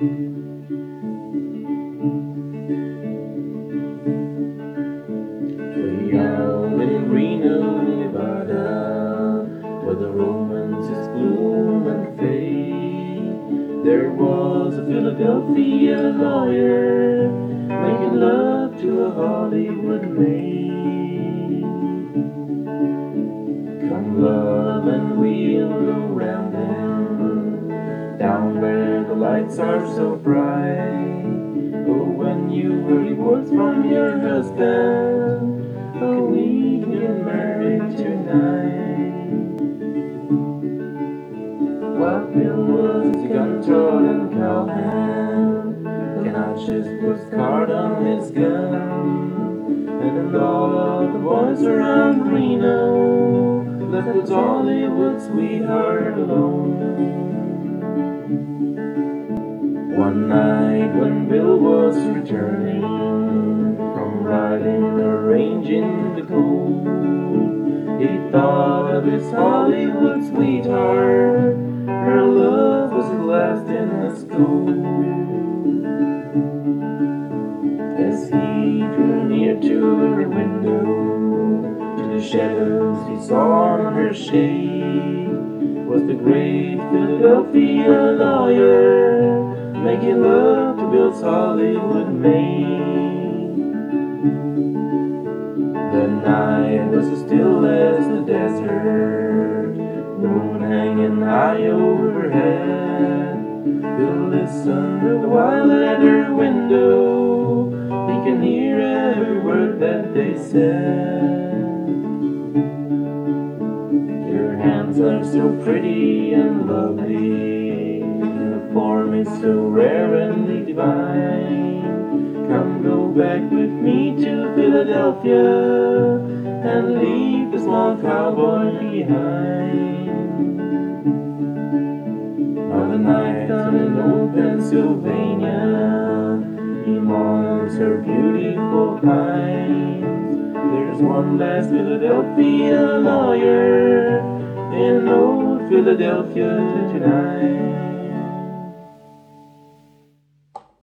Way out in Reno, Nevada, where the romance is gloom and fade, there was a Philadelphia lawyer making love to a Hollywood maid. Come love and we'll go rounding down where the lights are so bright. Oh, when you heard words from your husband, oh, we can get married tonight. While Bill was a gun-toting cowhand, Canachis was card on his gun, and all the boys around Reno left his Hollywood sweetheart alone. One night when Bill was returning from riding a range in the cold, he thought of his Hollywood sweetheart. Her love was the last in his gold. As he drew near to her window, to the shadows he saw on her shade, was the great Philadelphia lawyer making love to Bill's Hollywood maid. The night was as still as the desert, the moon hanging high overhead. Bill listened while at her window, he can hear every word that they said. Your hands are so pretty and lovely, your form is so rare and divine. Come go back with me to Philadelphia and leave the small cowboy behind. Now the night down in old Pennsylvania, he mourns her beautiful pines. There's one last Philadelphia lawyer in old Philadelphia tonight.